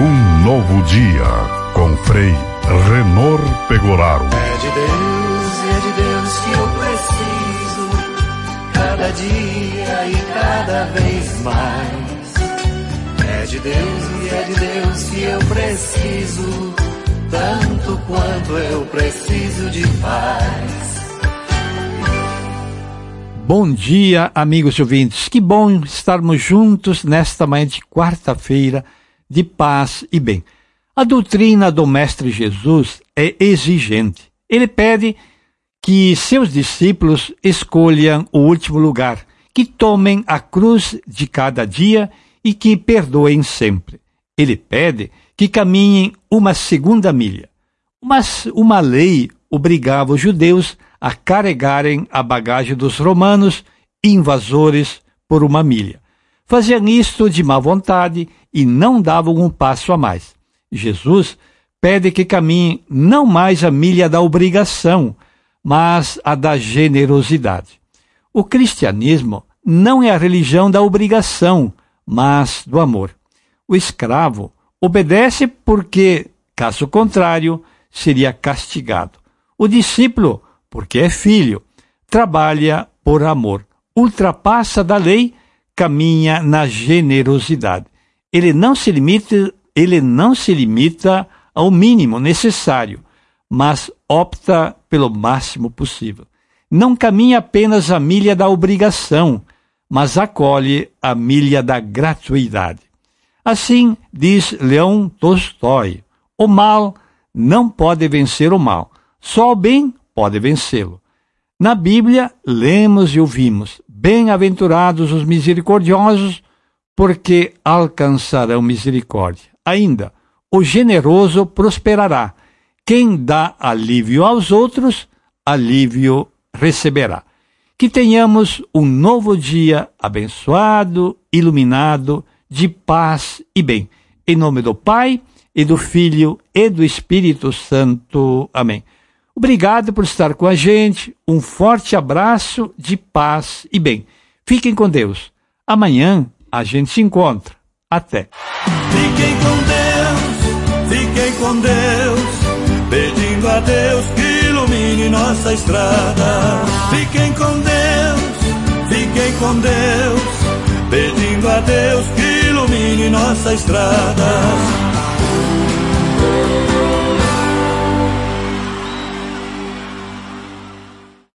Um novo dia com Frei Renor Pegoraro. É de Deus que eu preciso, cada dia e cada vez mais. É de Deus que eu preciso, tanto quanto eu preciso de paz. Bom dia, amigos ouvintes. Que bom estarmos juntos nesta manhã de quarta-feira de paz e bem. A doutrina do Mestre Jesus é exigente. Ele pede que seus discípulos escolham o último lugar, que tomem a cruz de cada dia e que perdoem sempre. Ele pede que caminhem uma segunda milha. Mas uma lei obrigava os judeus a carregarem a bagagem dos romanos invasores por uma milha. Faziam isto de má vontade e não davam um passo a mais. Jesus pede que caminhem não mais a milha da obrigação, mas a da generosidade. O cristianismo não é a religião da obrigação, mas do amor. O escravo obedece porque, caso contrário, seria castigado. O discípulo, porque é filho, trabalha por amor, ultrapassa da lei, caminha na generosidade. Ele não se limita ao mínimo necessário, mas opta pelo máximo possível. Não caminha apenas a milha da obrigação, mas acolhe a milha da gratuidade. Assim diz Leão Tolstói: o mal não pode vencer o mal, só o bem pode vencê-lo. Na Bíblia, lemos e ouvimos: bem-aventurados os misericordiosos, porque alcançarão misericórdia. Ainda, o generoso prosperará. Quem dá alívio aos outros, alívio receberá. Que tenhamos um novo dia abençoado, iluminado, de paz e bem. Em nome do Pai, e do Filho, e do Espírito Santo. Amém. Obrigado por estar com a gente. Um forte abraço de paz e bem. Fiquem com Deus. Amanhã a gente se encontra. Até. Fiquem com Deus, pedindo a Deus que ilumine nossa estrada. Fiquem com Deus, pedindo a Deus que ilumine nossa estrada.